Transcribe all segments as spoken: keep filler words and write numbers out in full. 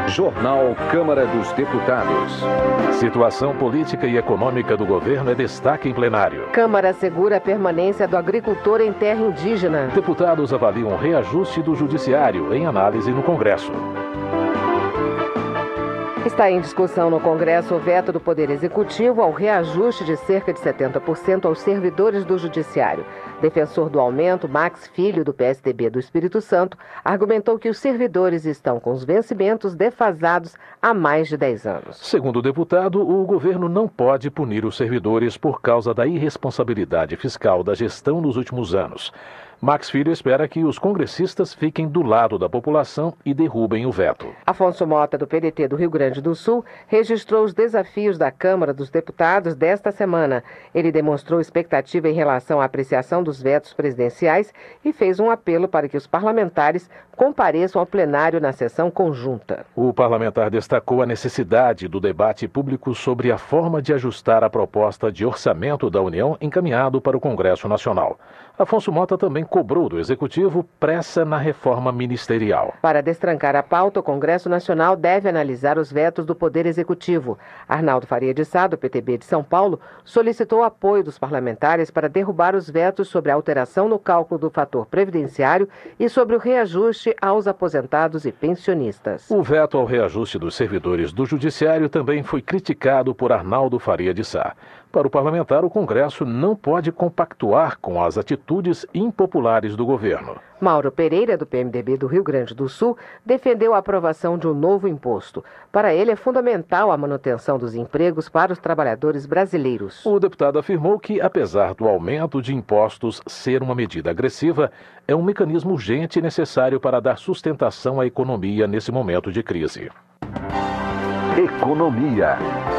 Jornal Câmara dos Deputados. Situação política e econômica do governo é destaque em plenário. Câmara assegura a permanência do agricultor em terra indígena. Deputados avaliam reajuste do judiciário em análise no Congresso. Está em discussão no Congresso o veto do Poder Executivo ao reajuste de cerca de setenta por cento aos servidores do Judiciário. Defensor do aumento, Max Filho, do P S D B do Espírito Santo, argumentou que os servidores estão com os vencimentos defasados há mais de dez anos. Segundo o deputado, o governo não pode punir os servidores por causa da irresponsabilidade fiscal da gestão nos últimos anos. Max Filho espera que os congressistas fiquem do lado da população e derrubem o veto. Afonso Mota, do P D T do Rio Grande do Sul, registrou os desafios da Câmara dos Deputados desta semana. Ele demonstrou expectativa em relação à apreciação dos vetos presidenciais e fez um apelo para que os parlamentares compareçam ao plenário na sessão conjunta. O parlamentar destacou a necessidade do debate público sobre a forma de ajustar a proposta de orçamento da União encaminhado para o Congresso Nacional. Afonso Mota também cobrou do Executivo pressa na reforma ministerial. Para destrancar a pauta, o Congresso Nacional deve analisar os vetos do Poder Executivo. Arnaldo Faria de Sá, do P T B de São Paulo, solicitou apoio dos parlamentares para derrubar os vetos sobre a alteração no cálculo do fator previdenciário e sobre o reajuste aos aposentados e pensionistas. O veto ao reajuste dos servidores do Judiciário também foi criticado por Arnaldo Faria de Sá. Para o parlamentar, o Congresso não pode compactuar com as atitudes impopulares do governo. Mauro Pereira, do P M D B do Rio Grande do Sul, defendeu a aprovação de um novo imposto. Para ele, é fundamental a manutenção dos empregos para os trabalhadores brasileiros. O deputado afirmou que, apesar do aumento de impostos ser uma medida agressiva, é um mecanismo urgente e necessário para dar sustentação à economia nesse momento de crise. Economia.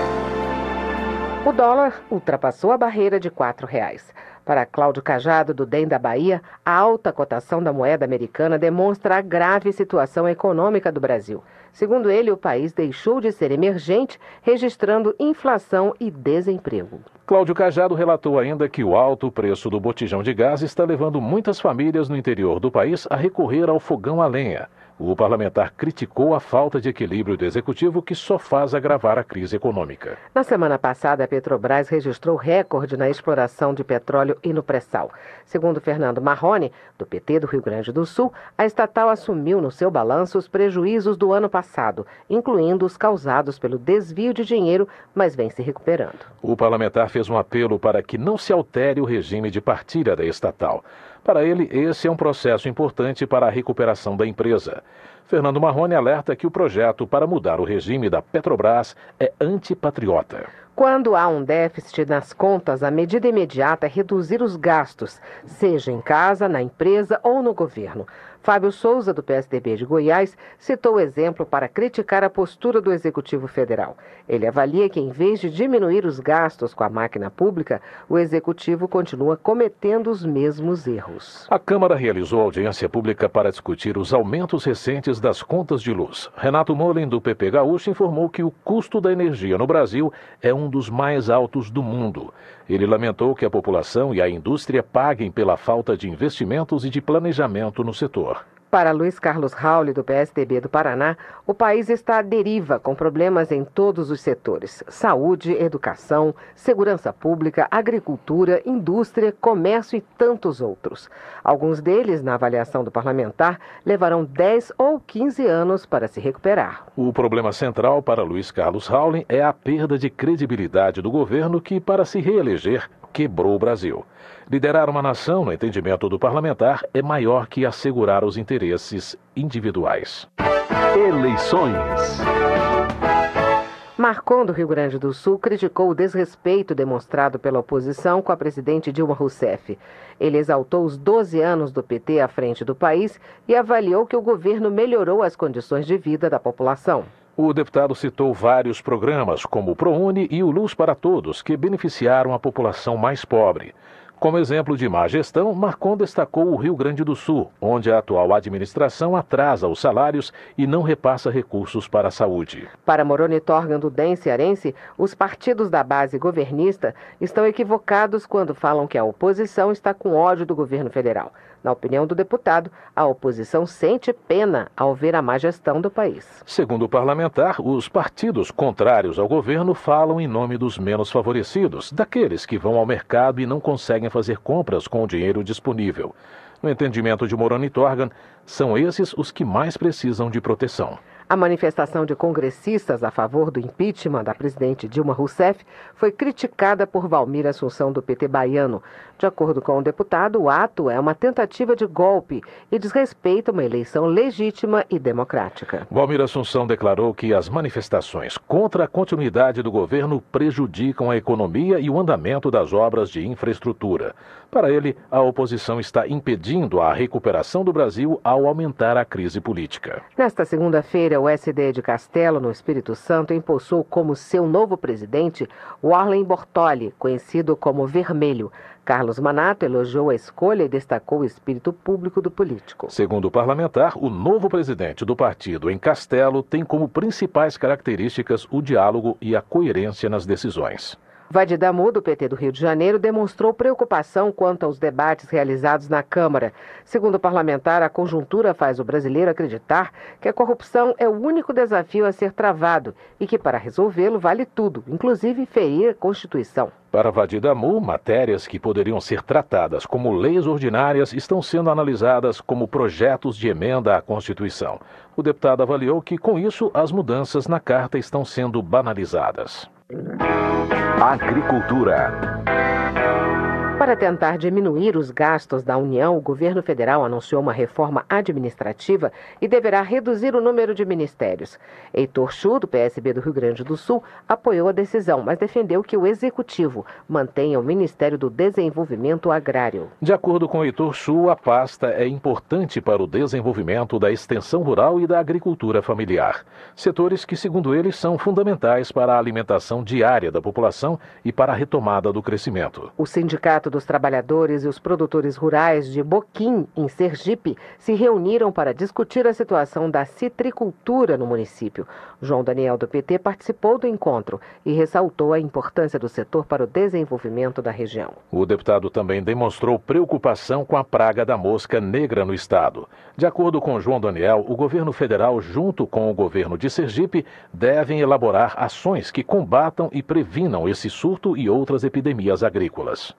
O dólar ultrapassou a barreira de quatro reais. Para Cláudio Cajado, do D E M da Bahia, a alta cotação da moeda americana demonstra a grave situação econômica do Brasil. Segundo ele, o país deixou de ser emergente, registrando inflação e desemprego. Cláudio Cajado relatou ainda que o alto preço do botijão de gás está levando muitas famílias no interior do país a recorrer ao fogão a lenha. O parlamentar criticou a falta de equilíbrio do executivo, que só faz agravar a crise econômica. Na semana passada, a Petrobras registrou recorde na exploração de petróleo e no pré-sal. Segundo Fernando Marrone, do P T do Rio Grande do Sul, a estatal assumiu no seu balanço os prejuízos do ano passado, incluindo os causados pelo desvio de dinheiro, mas vem se recuperando. O parlamentar fez um apelo para que não se altere o regime de partilha da estatal. Para ele, esse é um processo importante para a recuperação da empresa. Fernando Marrone alerta que o projeto para mudar o regime da Petrobras é antipatriota. Quando há um déficit nas contas, a medida imediata é reduzir os gastos, seja em casa, na empresa ou no governo. Fábio Souza, do P S D B de Goiás, citou o exemplo para criticar a postura do Executivo Federal. Ele avalia que, em vez de diminuir os gastos com a máquina pública, o Executivo continua cometendo os mesmos erros. A Câmara realizou audiência pública para discutir os aumentos recentes das contas de luz. Renato Mollen, do P P Gaúcho, informou que o custo da energia no Brasil é um dos mais altos do mundo. Ele lamentou que a população e a indústria paguem pela falta de investimentos e de planejamento no setor. Para Luiz Carlos Rauli, do P S D B do Paraná, o país está à deriva, com problemas em todos os setores: saúde, educação, segurança pública, agricultura, indústria, comércio e tantos outros. Alguns deles, na avaliação do parlamentar, levarão dez ou quinze anos para se recuperar. O problema central para Luiz Carlos Rauli é a perda de credibilidade do governo que, para se reeleger, quebrou o Brasil. Liderar uma nação, no entendimento do parlamentar, é maior que assegurar os interesses individuais. Eleições. Marcon, do Rio Grande do Sul, criticou o desrespeito demonstrado pela oposição com a presidente Dilma Rousseff. Ele exaltou os doze anos do P T à frente do país e avaliou que o governo melhorou as condições de vida da população. O deputado citou vários programas, como o ProUni e o Luz para Todos, que beneficiaram a população mais pobre. Como exemplo de má gestão, Marcon destacou o Rio Grande do Sul, onde a atual administração atrasa os salários e não repassa recursos para a saúde. Para Moroni Torgan, do D E M cearense, os partidos da base governista estão equivocados quando falam que a oposição está com ódio do governo federal. Na opinião do deputado, a oposição sente pena ao ver a má gestão do país. Segundo o parlamentar, os partidos contrários ao governo falam em nome dos menos favorecidos, daqueles que vão ao mercado e não conseguem fazer compras com o dinheiro disponível. No entendimento de Moroni Torgan, são esses os que mais precisam de proteção. A manifestação de congressistas a favor do impeachment da presidente Dilma Rousseff foi criticada por Valmir Assunção, do P T baiano. De acordo com o deputado, o ato é uma tentativa de golpe e desrespeita uma eleição legítima e democrática. Valmir Assunção declarou que as manifestações contra a continuidade do governo prejudicam a economia e o andamento das obras de infraestrutura. Para ele, a oposição está impedindo a recuperação do Brasil ao aumentar a crise política. Nesta segunda-feira, o S D de Castelo, no Espírito Santo, empossou como seu novo presidente o Arlen Bortoli, conhecido como Vermelho. Carlos Manato elogiou a escolha e destacou o espírito público do político. Segundo o parlamentar, o novo presidente do partido em Castelo tem como principais características o diálogo e a coerência nas decisões. Vadi Damu, do P T do Rio de Janeiro, demonstrou preocupação quanto aos debates realizados na Câmara. Segundo o parlamentar, a conjuntura faz o brasileiro acreditar que a corrupção é o único desafio a ser travado e que, para resolvê-lo, vale tudo, inclusive ferir a Constituição. Para Vadi Damu, matérias que poderiam ser tratadas como leis ordinárias estão sendo analisadas como projetos de emenda à Constituição. O deputado avaliou que, com isso, as mudanças na Carta estão sendo banalizadas. Agricultura. Para tentar diminuir os gastos da União, o governo federal anunciou uma reforma administrativa e deverá reduzir o número de ministérios. Heitor Chu, do P S B do Rio Grande do Sul, apoiou a decisão, mas defendeu que o Executivo mantenha o Ministério do Desenvolvimento Agrário. De acordo com Heitor Chu, a pasta é importante para o desenvolvimento da extensão rural e da agricultura familiar. Setores que, segundo ele, são fundamentais para a alimentação diária da população e para a retomada do crescimento. O Sindicato dos Trabalhadores e os produtores rurais de Boquim, em Sergipe, se reuniram para discutir a situação da citricultura no município. João Daniel, do P T, participou do encontro e ressaltou a importância do setor para o desenvolvimento da região. O deputado também demonstrou preocupação com a praga da mosca negra no estado. De acordo com João Daniel, o governo federal, junto com o governo de Sergipe, devem elaborar ações que combatam e previnam esse surto e outras epidemias agrícolas.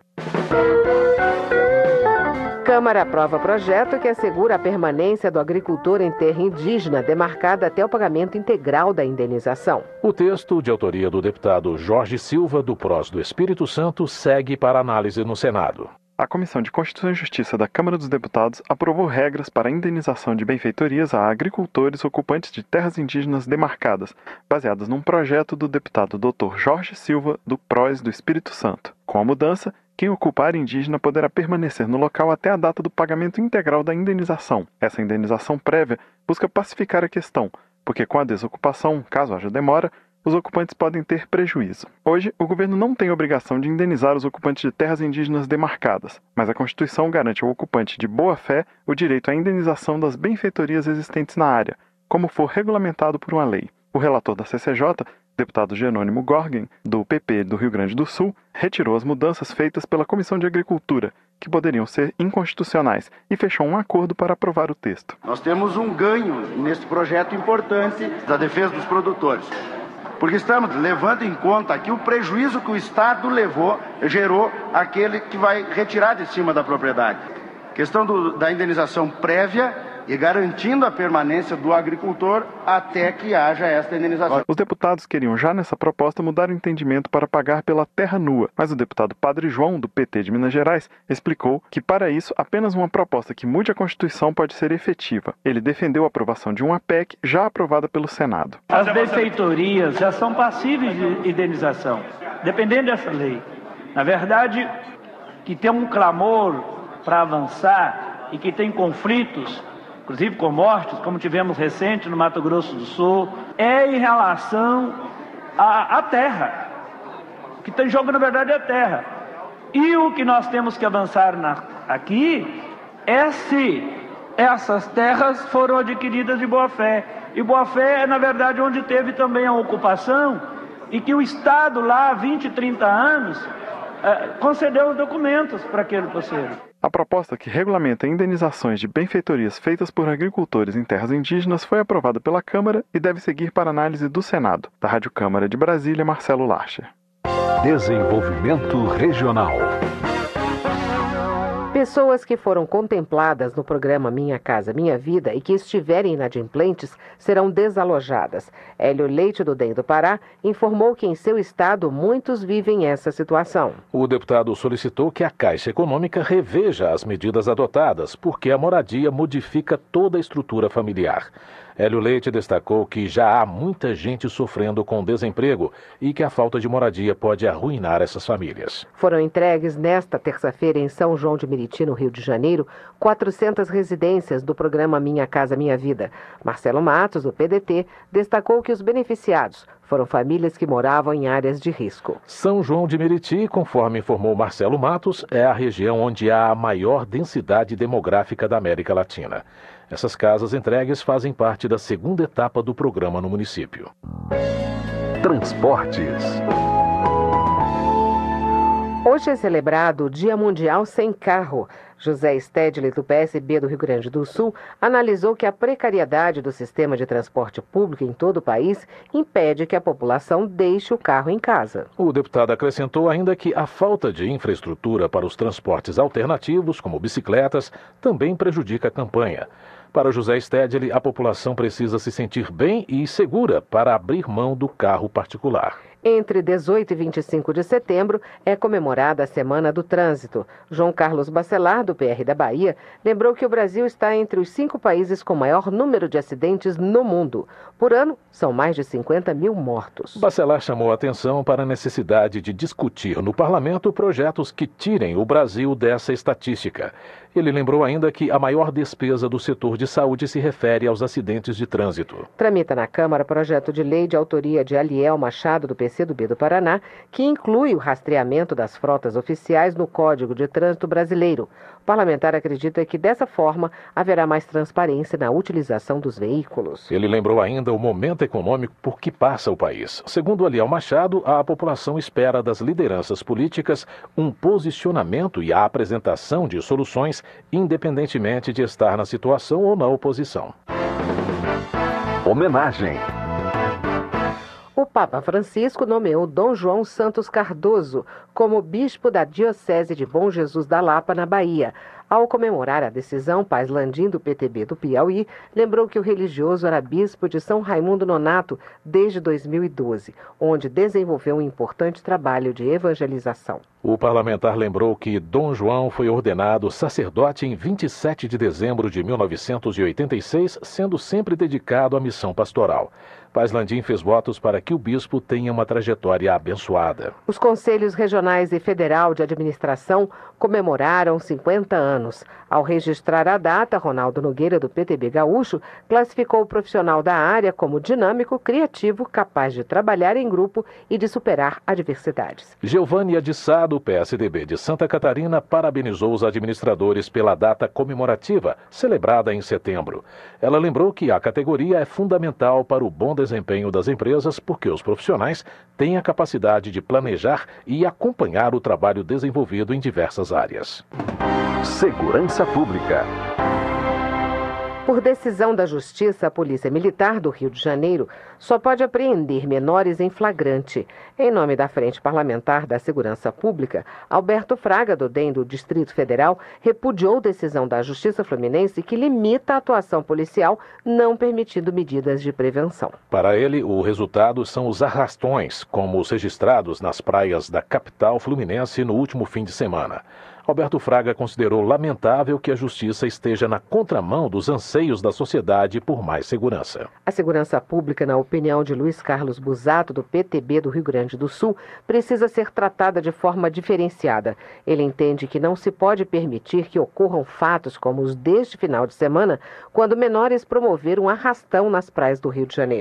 Câmara aprova projeto que assegura a permanência do agricultor em terra indígena demarcada até o pagamento integral da indenização. O texto, de autoria do deputado Jorge Silva, do P R O S do Espírito Santo, segue para análise no Senado. A Comissão de Constituição e Justiça da Câmara dos Deputados aprovou regras para a indenização de benfeitorias a agricultores ocupantes de terras indígenas demarcadas, baseadas num projeto do deputado doutor Jorge Silva, do P R O S do Espírito Santo. Com a mudança, quem ocupar área indígena poderá permanecer no local até a data do pagamento integral da indenização. Essa indenização prévia busca pacificar a questão, porque com a desocupação, caso haja demora, os ocupantes podem ter prejuízo. Hoje, o governo não tem obrigação de indenizar os ocupantes de terras indígenas demarcadas, mas a Constituição garante ao ocupante de boa-fé o direito à indenização das benfeitorias existentes na área, como for regulamentado por uma lei. O relator da C C J, deputado Jerônimo Gorgen, do P P do Rio Grande do Sul, retirou as mudanças feitas pela Comissão de Agricultura, que poderiam ser inconstitucionais, e fechou um acordo para aprovar o texto. Nós temos um ganho nesse projeto importante da defesa dos produtores, porque estamos levando em conta aqui o prejuízo que o Estado levou, gerou aquele que vai retirar de cima da propriedade. Questão do, da indenização prévia e garantindo a permanência do agricultor até que haja esta indenização. Os deputados queriam já nessa proposta mudar o entendimento para pagar pela terra nua, mas o deputado Padre João, do P T de Minas Gerais, explicou que para isso apenas uma proposta que mude a Constituição pode ser efetiva. Ele defendeu a aprovação de uma P E C já aprovada pelo Senado. As benfeitorias já são passíveis de indenização, dependendo dessa lei. Na verdade, que tem um clamor para avançar e que tem conflitos, inclusive com mortes, como tivemos recente no Mato Grosso do Sul, é em relação à, à terra. O que está em jogo, na verdade, é a terra. E o que nós temos que avançar na, aqui é se essas terras foram adquiridas de boa-fé. E boa-fé é, na verdade, onde teve também a ocupação e que o Estado, lá há vinte, trinta anos, eh, concedeu os documentos para aquele parceiro. A proposta que regulamenta indenizações de benfeitorias feitas por agricultores em terras indígenas foi aprovada pela Câmara e deve seguir para análise do Senado. Da Rádio Câmara de Brasília, Marcelo Larcher. Desenvolvimento Regional. Pessoas que foram contempladas no programa Minha Casa Minha Vida e que estiverem inadimplentes serão desalojadas. Hélio Leite, do D E M do Pará, informou que em seu estado muitos vivem essa situação. O deputado solicitou que a Caixa Econômica reveja as medidas adotadas, porque a moradia modifica toda a estrutura familiar. Hélio Leite destacou que já há muita gente sofrendo com desemprego e que a falta de moradia pode arruinar essas famílias. Foram entregues nesta terça-feira em São João de Meriti, no Rio de Janeiro, quatrocentas residências do programa Minha Casa Minha Vida. Marcelo Matos, do P D T, destacou que os beneficiados foram famílias que moravam em áreas de risco. São João de Meriti, conforme informou Marcelo Matos, é a região onde há a maior densidade demográfica da América Latina. Essas casas entregues fazem parte da segunda etapa do programa no município. Transportes. Hoje é celebrado o Dia Mundial Sem Carro. José Stedley, do P S B do Rio Grande do Sul, analisou que a precariedade do sistema de transporte público em todo o país impede que a população deixe o carro em casa. O deputado acrescentou ainda que a falta de infraestrutura para os transportes alternativos, como bicicletas, também prejudica a campanha. Para José Stedley, a população precisa se sentir bem e segura para abrir mão do carro particular. Entre dezoito e vinte e cinco de setembro é comemorada a Semana do Trânsito. João Carlos Bacelar, do P R da Bahia, lembrou que o Brasil está entre os cinco países com maior número de acidentes no mundo. Por ano, são mais de cinquenta mil mortos. Bacelar chamou a atenção para a necessidade de discutir no parlamento projetos que tirem o Brasil dessa estatística. Ele lembrou ainda que a maior despesa do setor de saúde se refere aos acidentes de trânsito. Tramita na Câmara projeto de lei de autoria de Aliel Machado, do P C do B do Paraná, que inclui o rastreamento das frotas oficiais no Código de Trânsito Brasileiro. O parlamentar acredita que, dessa forma, haverá mais transparência na utilização dos veículos. Ele lembrou ainda o momento econômico por que passa o país. Segundo Aliel Machado, a população espera das lideranças políticas um posicionamento e a apresentação de soluções, independentemente de estar na situação ou na oposição. Homenagem. O Papa Francisco nomeou Dom João Santos Cardoso como bispo da Diocese de Bom Jesus da Lapa, na Bahia. Ao comemorar a decisão, Paz Landim, do P T B do Piauí, lembrou que o religioso era bispo de São Raimundo Nonato desde dois mil e doze, onde desenvolveu um importante trabalho de evangelização. O parlamentar lembrou que Dom João foi ordenado sacerdote em vinte e sete de dezembro de mil novecentos e oitenta e seis, sendo sempre dedicado à missão pastoral. Paz Landim fez votos para que o bispo tenha uma trajetória abençoada. Os Conselhos Regionais e Federal de Administração comemoraram cinquenta anos. Ao registrar a data, Ronaldo Nogueira, do P T B Gaúcho, classificou o profissional da área como dinâmico, criativo, capaz de trabalhar em grupo e de superar adversidades. Geovânia de Sá, do P S D B de Santa Catarina, parabenizou os administradores pela data comemorativa, celebrada em setembro. Ela lembrou que a categoria é fundamental para o bom desempenho das empresas, porque os profissionais têm a capacidade de planejar e acompanhar o trabalho desenvolvido em diversas áreas. Segurança Pública. Por decisão da Justiça, a Polícia Militar do Rio de Janeiro só pode apreender menores em flagrante. Em nome da Frente Parlamentar da Segurança Pública, Alberto Fraga, do D E M do Distrito Federal, repudiou decisão da Justiça Fluminense que limita a atuação policial, não permitindo medidas de prevenção. Para ele, o resultado são os arrastões, como os registrados nas praias da capital fluminense no último fim de semana. Alberto Fraga considerou lamentável que a Justiça esteja na contramão dos anseios da sociedade por mais segurança. A segurança pública, na opinião de Luiz Carlos Busato, do P T B do Rio Grande do Sul, precisa ser tratada de forma diferenciada. Ele entende que não se pode permitir que ocorram fatos como os deste final de semana, quando menores promoveram um arrastão nas praias do Rio de Janeiro.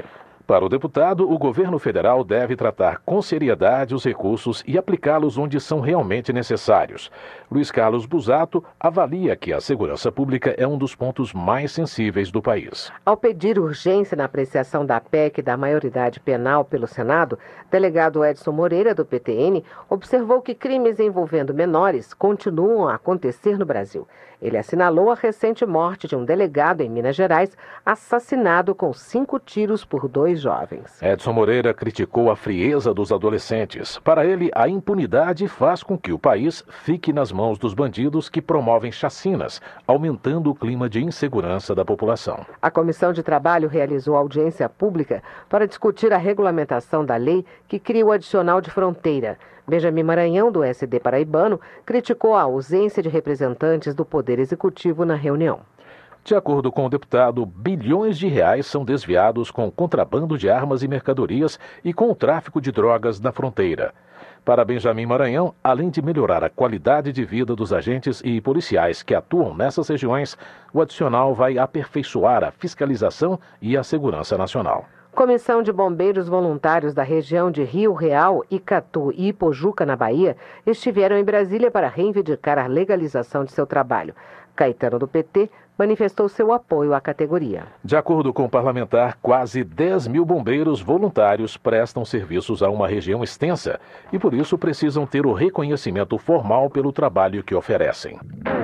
Para o deputado, o governo federal deve tratar com seriedade os recursos e aplicá-los onde são realmente necessários. Luiz Carlos Busato avalia que a segurança pública é um dos pontos mais sensíveis do país. Ao pedir urgência na apreciação da P E C da maioridade penal pelo Senado, delegado Edson Moreira, do P T N, observou que crimes envolvendo menores continuam a acontecer no Brasil. Ele assinalou a recente morte de um delegado em Minas Gerais, assassinado com cinco tiros por dois jovens. Edson Moreira criticou a frieza dos adolescentes. Para ele, a impunidade faz com que o país fique nas mãos dos bandidos que promovem chacinas, aumentando o clima de insegurança da população. A Comissão de Trabalho realizou audiência pública para discutir a regulamentação da lei que cria o adicional de fronteira. Benjamin Maranhão, do S D paraibano, criticou a ausência de representantes do Poder Executivo na reunião. De acordo com o deputado, bilhões de reais são desviados com o contrabando de armas e mercadorias e com o tráfico de drogas na fronteira. Para Benjamin Maranhão, além de melhorar a qualidade de vida dos agentes e policiais que atuam nessas regiões, o adicional vai aperfeiçoar a fiscalização e a segurança nacional. Comissão de Bombeiros Voluntários da região de Rio Real, Icatu e Ipojuca, na Bahia, estiveram em Brasília para reivindicar a legalização de seu trabalho. Caetano, do P T, manifestou seu apoio à categoria. De acordo com o parlamentar, quase dez mil bombeiros voluntários prestam serviços a uma região extensa e, por isso, precisam ter o reconhecimento formal pelo trabalho que oferecem.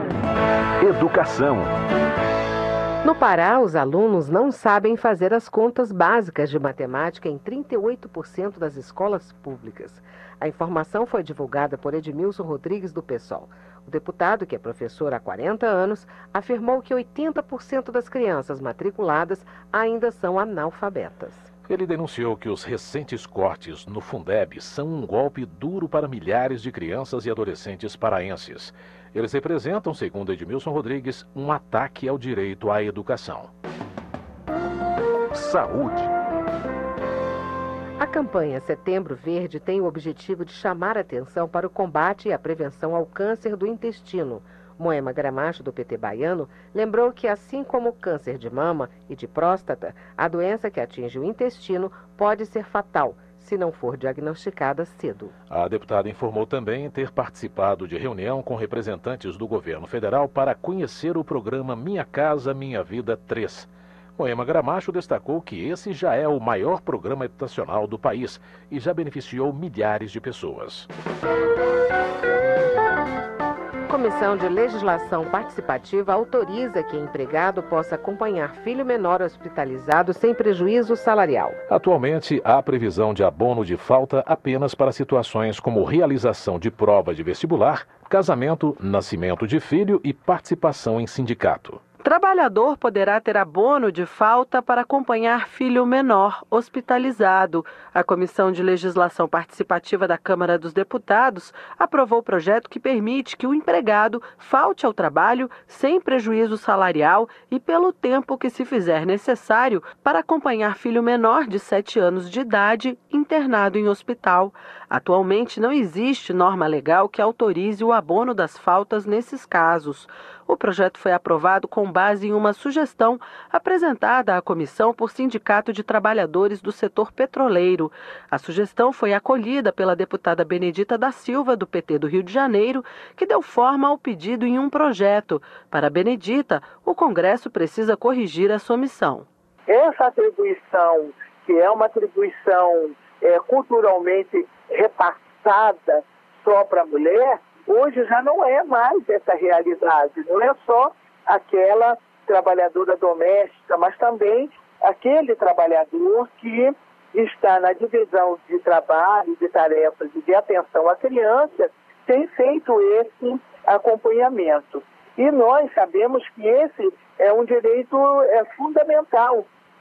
Educação. No Pará, os alunos não sabem fazer as contas básicas de matemática em trinta e oito por cento das escolas públicas. A informação foi divulgada por Edmilson Rodrigues, do PSOL. O deputado, que é professor há quarenta anos, afirmou que oitenta por cento das crianças matriculadas ainda são analfabetas. Ele denunciou que os recentes cortes no Fundeb são um golpe duro para milhares de crianças e adolescentes paraenses. Eles representam, segundo Edmilson Rodrigues, um ataque ao direito à educação. Saúde. A campanha Setembro Verde tem o objetivo de chamar atenção para o combate e a prevenção ao câncer do intestino. Moema Gramacho, do P T baiano, lembrou que, assim como o câncer de mama e de próstata, a doença que atinge o intestino pode ser fatal, se não for diagnosticada cedo. A deputada informou também ter participado de reunião com representantes do governo federal para conhecer o programa Minha Casa Minha Vida três. Moema Gramacho destacou que esse já é o maior programa habitacional do país e já beneficiou milhares de pessoas. Comissão de Legislação Participativa autoriza que empregado possa acompanhar filho menor hospitalizado sem prejuízo salarial. Atualmente, há previsão de abono de falta apenas para situações como realização de prova de vestibular, casamento, nascimento de filho e participação em sindicato. Trabalhador poderá ter abono de falta para acompanhar filho menor hospitalizado. A Comissão de Legislação Participativa da Câmara dos Deputados aprovou o projeto que permite que o empregado falte ao trabalho sem prejuízo salarial e pelo tempo que se fizer necessário para acompanhar filho menor de sete anos de idade internado em hospital. Atualmente não existe norma legal que autorize o abono das faltas nesses casos. O projeto foi aprovado com base em uma sugestão apresentada à comissão por Sindicato de Trabalhadores do Setor Petroleiro. A sugestão foi acolhida pela deputada Benedita da Silva, do P T do Rio de Janeiro, que deu forma ao pedido em um projeto. Para Benedita, o Congresso precisa corrigir essa omissão. Essa atribuição, que é uma atribuição é, culturalmente repassada só para a mulher, hoje já não é mais essa realidade, não é só aquela trabalhadora doméstica, mas também aquele trabalhador que está na divisão de trabalho, de tarefas e de atenção à criança, tem feito esse acompanhamento. E nós sabemos que esse é um direito é, fundamental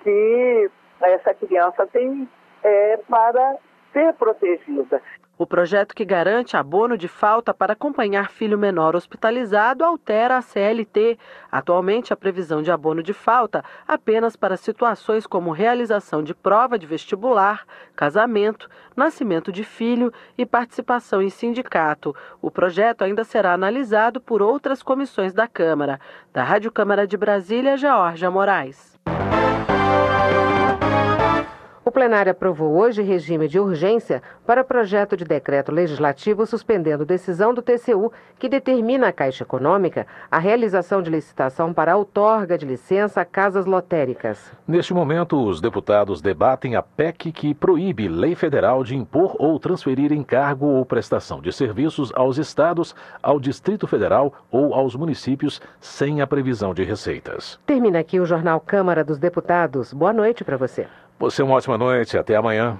que essa criança tem é, para ser protegida. O projeto que garante abono de falta para acompanhar filho menor hospitalizado altera a C L T. Atualmente, a previsão de abono de falta apenas para situações como realização de prova de vestibular, casamento, nascimento de filho e participação em sindicato. O projeto ainda será analisado por outras comissões da Câmara. Da Rádio Câmara de Brasília, Geórgia Moraes. O plenário aprovou hoje regime de urgência para projeto de decreto legislativo suspendendo decisão do T C U que determina à Caixa Econômica a realização de licitação para a outorga de licença a casas lotéricas. Neste momento, os deputados debatem a P E C que proíbe lei federal de impor ou transferir encargo ou prestação de serviços aos estados, ao Distrito Federal ou aos municípios sem a previsão de receitas. Termina aqui o Jornal Câmara dos Deputados. Boa noite para você. Você uma ótima noite. Até amanhã.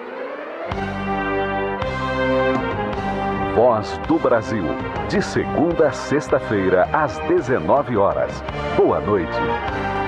Voz do Brasil. De segunda a sexta-feira, às dezenove horas. Boa noite.